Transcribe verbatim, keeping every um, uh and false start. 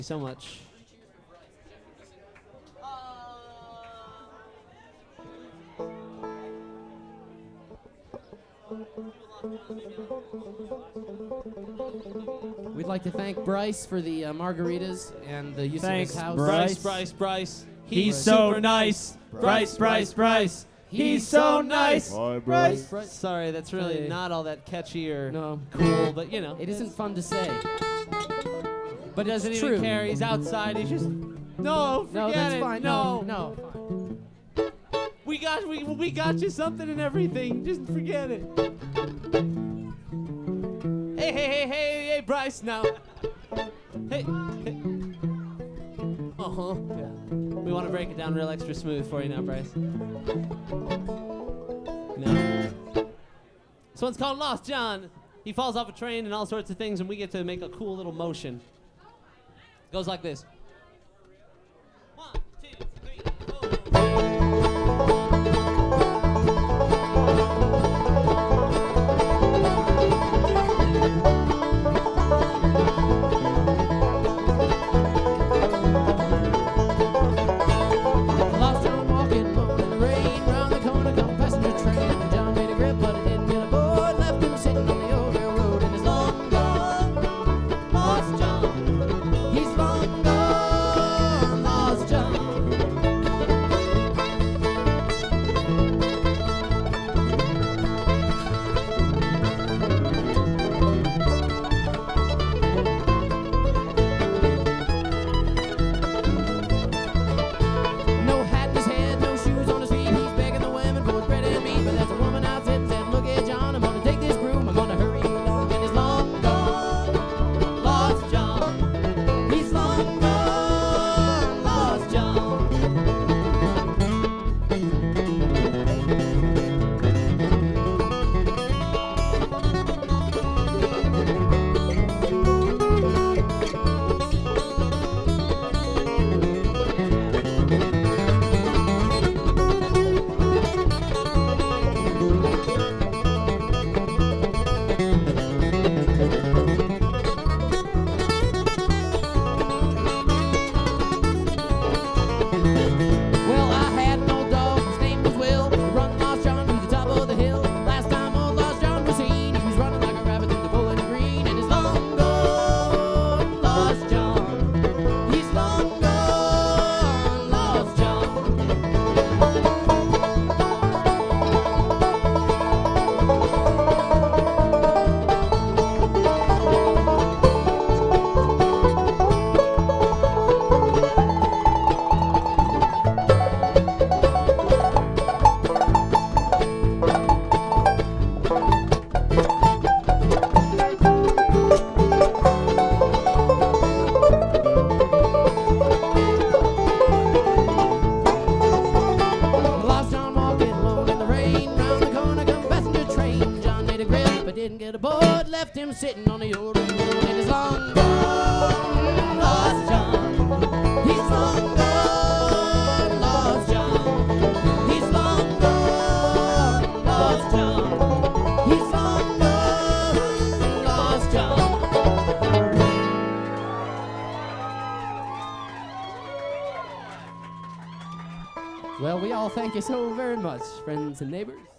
you so much. We'd like to thank Bryce for the uh, margaritas and the use Thanks, of his house. Bryce. Bryce, Bryce. He's so nice. Bryce, Bryce, Bryce. He's so nice. Bye, Bryce. Bryce. Sorry, that's really Sorry. not all that catchy or No. cool, but you know. It isn't fun to say. But doesn't It's even true. care. He's outside. He's just no. Forget No, that's it. fine. No, No, no. We got we we got you something and everything. Just forget it. Hey hey hey hey hey Bryce now. Hey. hey. Uh huh. Yeah. We want to break it down real extra smooth for you now, Bryce. No. This one's called Lost John. He falls off a train and all sorts of things, and we get to make a cool little motion. It goes like this. One, two, three, four. Lost John walking alone in the rain. Round the corner come passenger train. John made a grip, but it didn't get aboard. Left him sitting on the old railroad and he's long gone. Lost John. He's long gone. Lost John. No hat in his head, no shoes on his feet. He's begging the women for his bread and meat. But there's a woman outside said, "Look at John, I'm gonna take this broom, I'm gonna hurry you along." And he's long gone, Lost John. He's long gone, Lost John. Well, I had an old dog, his name was Will. He run Lost John to the top of the hill. Last time old Lost John was seen, he was running like a rabbit through the Bowling Green. And he's long gone, Lost John. He's long gone, Lost John. Lost John walking alone in the rain. Round the corner come passenger train. John made a grip but didn't get aboard. Left him sitting on the old railroad and he's long gone, Lost John. He's long gone, Lost John. He's long gone, Lost John. He's long gone, Lost John. Well, we all thank you so very much, friends and neighbors.